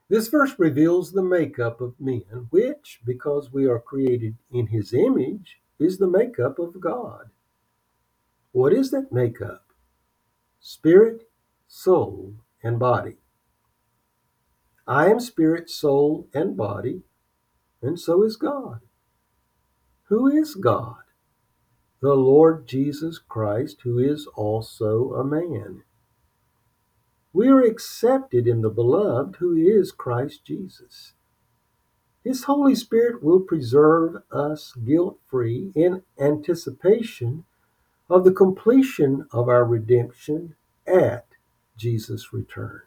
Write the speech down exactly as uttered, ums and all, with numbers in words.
This verse reveals the makeup of men, which, because we are created in his image, is the makeup of God. What is that makeup? Spirit, soul, and body. I am spirit, soul, and body, and so is God. Who is God? The Lord Jesus Christ, who is also a man. We are accepted in the Beloved, who is Christ Jesus. His Holy Spirit will preserve us guilt-free in anticipation of the completion of our redemption at Jesus' return.